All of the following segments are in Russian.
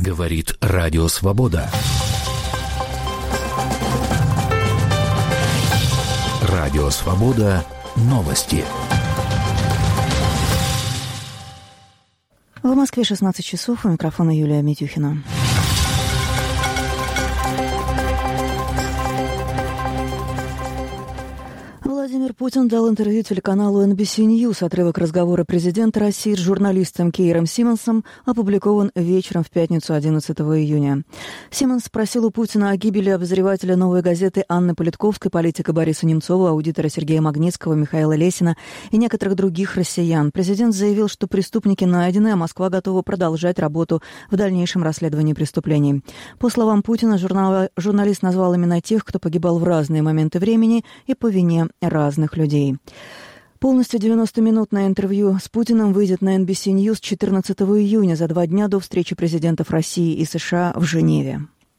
Говорит Радио Свобода. Радио Свобода. Новости. В Москве 16 часов. У микрофона Юлия Митюхина. Владимир Путин дал интервью телеканалу NBC News. Отрывок разговора президента России с журналистом Кейром Симмонсом опубликован вечером в пятницу 11 июня. Симмонс спросил у Путина о гибели обозревателя «Новой газеты» Анны Политковской, политика Бориса Немцова, аудитора Сергея Магнитского, Михаила Лесина и некоторых других россиян. Президент заявил, что преступники найдены, а Москва готова продолжать работу в дальнейшем расследовании преступлений. По словам Путина, журналист назвал имена тех, кто погибал в разные моменты времени и по вине разных людей. Полностью 90-минутное интервью с Путиным выйдет на NBC News 14 июня, за 2 дня до встречи президентов России и США в Женеве.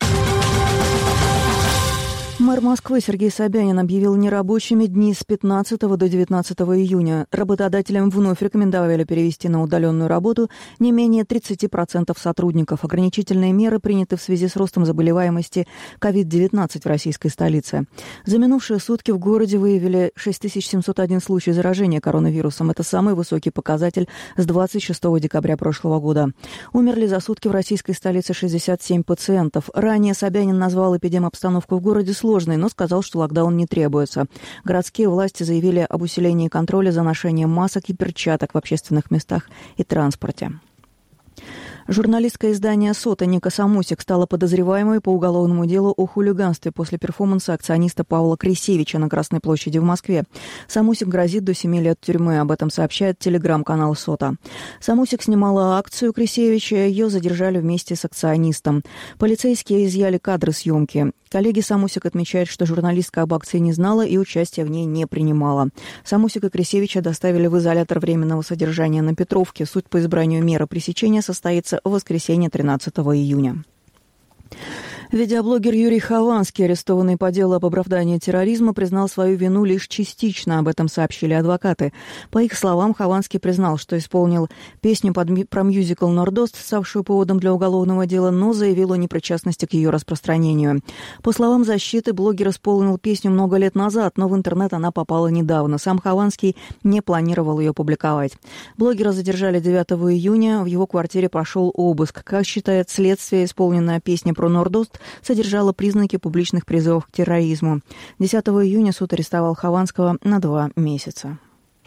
Мэр Москвы Сергей Собянин объявил нерабочими дни с 15 до 19 июня. Работодателям вновь рекомендовали перевести на удаленную работу не менее 30% сотрудников. Ограничительные меры приняты в связи с ростом заболеваемости COVID-19 в российской столице. За минувшие сутки в городе выявили 6701 случай заражения коронавирусом. Это самый высокий показатель с 26 декабря прошлого года. Умерли за сутки в российской столице 67 пациентов. Ранее Собянин назвал эпидемобстановку в городе сложной, но сказал, что локдаун не требуется. Городские власти заявили об усилении контроля за ношением масок и перчаток в общественных местах и транспорте. Журналистка издания «Сота» Ника Самусик стала подозреваемой по уголовному делу о хулиганстве после перформанса акциониста Павла Крисевича на Красной площади в Москве. Самусик грозит до 7 лет тюрьмы, об этом сообщает телеграм-канал «Сота». Самусик снимала акцию Крисевича, ее задержали вместе с акционистом. Полицейские изъяли кадры съемки. Коллеги Самусик отмечают, что журналистка об акции не знала и участия в ней не принимала. Самусик и Крисевича доставили в изолятор временного содержания на Петровке. Суд по избранию меры пресечения состоится в воскресенье 13 июня. Видеоблогер Юрий Хованский, арестованный по делу об оправдании терроризма, признал свою вину лишь частично. Об этом сообщили адвокаты. По их словам, Хованский признал, что исполнил песню про мюзикл «Нордост», ставшую поводом для уголовного дела, но заявил о непричастности к ее распространению. По словам защиты, блогер исполнил песню много лет назад, но в интернет она попала недавно. Сам Хованский не планировал ее публиковать. Блогера задержали 9 июня. В его квартире прошел обыск. Как считает следствие, исполненная песня про «Нордост» содержала признаки публичных призывов к терроризму. 10 июня суд арестовал Хованского на 2 месяца.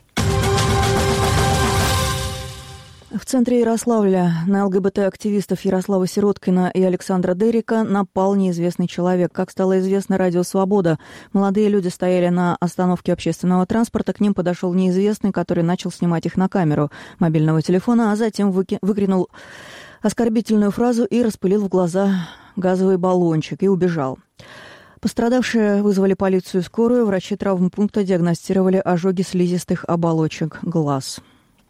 В центре Ярославля на ЛГБТ-активистов Ярослава Сироткина и Александра Дерика напал неизвестный человек. Как стало известно Радио Свобода, молодые люди стояли на остановке общественного транспорта. К ним подошел неизвестный, который начал снимать их на камеру мобильного телефона, а затем выкрикнул оскорбительную фразу и распылил в глаза газовый баллончик и убежал. Пострадавшие вызвали полицию и скорую. Врачи травмпункта диагностировали ожоги слизистых оболочек глаз.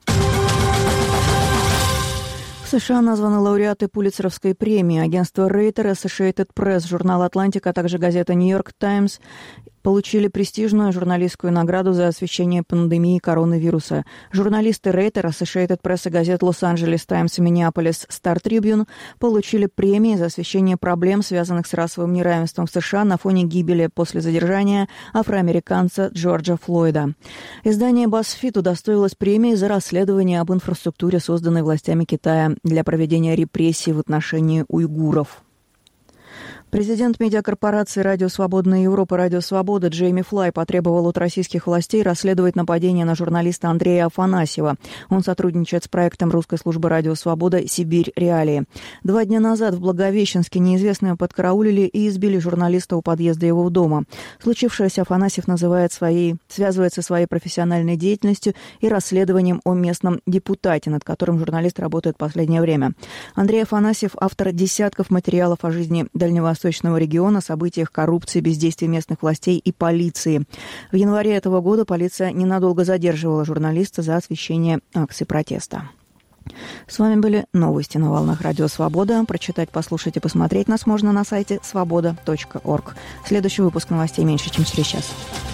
В США названы лауреаты Пулитцеровской премии. Агентство Reuters, Associated Press, журнал «Атлантика», а также газета «New York Times» получили престижную журналистскую награду за освещение пандемии коронавируса. Журналисты Reuters, Associated Press и газет «Лос-Анджелес Таймс» и «Миннеаполис Стар Трибюн» получили премии за освещение проблем, связанных с расовым неравенством в США на фоне гибели после задержания афроамериканца Джорджа Флойда. Издание BuzzFeed удостоилось премии за расследование об инфраструктуре, созданной властями Китая для проведения репрессий в отношении уйгуров. Президент медиакорпорации «Радио Свободная Европа» «Радио Свобода» Джейми Флай потребовал от российских властей расследовать нападение на журналиста Андрея Афанасьева. Он сотрудничает с проектом русской службы «Радио Свобода» «Сибирь. Реалии». 2 дня назад в Благовещенске неизвестные подкараулили и избили журналиста у подъезда его дома. Случившееся Афанасьев связывает со своей профессиональной деятельностью и расследованием о местном депутате, над которым журналист работает в последнее время. Андрей Афанасьев – автор десятков материалов о жизни Дальневосточного региона, событиях коррупции, бездействия местных властей и полиции. В январе этого года полиция ненадолго задерживала журналиста за освещение акций протеста. С вами были новости на волнах Радио Свобода. Прочитать, послушать и посмотреть нас можно на сайте svoboda.org. Следующий выпуск новостей меньше, чем через час.